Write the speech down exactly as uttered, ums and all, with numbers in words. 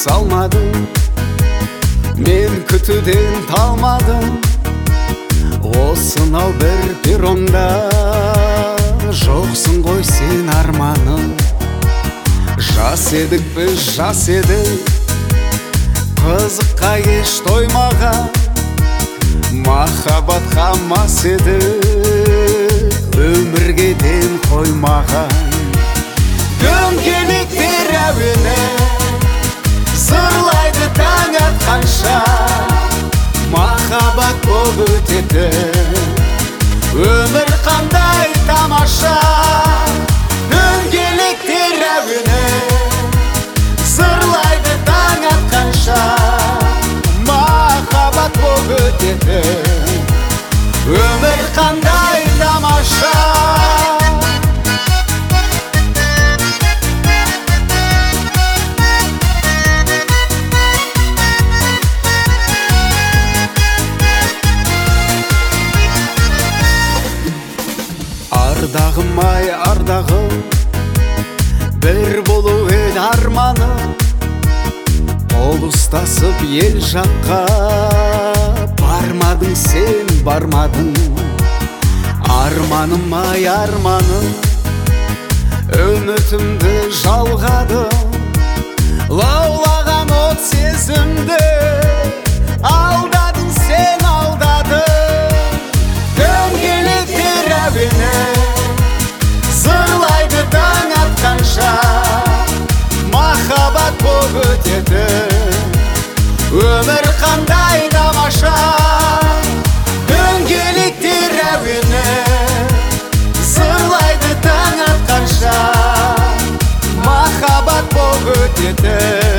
салмадым, мен күтуден талмадым. Осынау бір перронда жоқсың ғой сен арманым. Жас едік біз, жас едік, қызыққа еш тоймаған, махаббатқа мас едік, өмірге ден қоймаған. Дөңгелектер әуені зырлайды таң атқанша, махаббат болып өтеді, өмір қандай тамаша. Дөңгелектер әуені зырлайды таң атқанша, махаббат болып өтеді, өмір қандай тамаша. Ардағым ай ардағым, бір болу ед арманым. Қол ұстасып ел жаққа бармадың сен, бармадың. Арманым ай арманым, үмітімді жалғадым. Лаулаған от сезімді алдадың сен, алдадың. Дөңгелектер әуені зырлайды таң атқанша, махаббат болып өтеді, өмір қандай тамаша. Дөңгелектер әуені зырлайды таң атқанша, махаббат болып өтеді,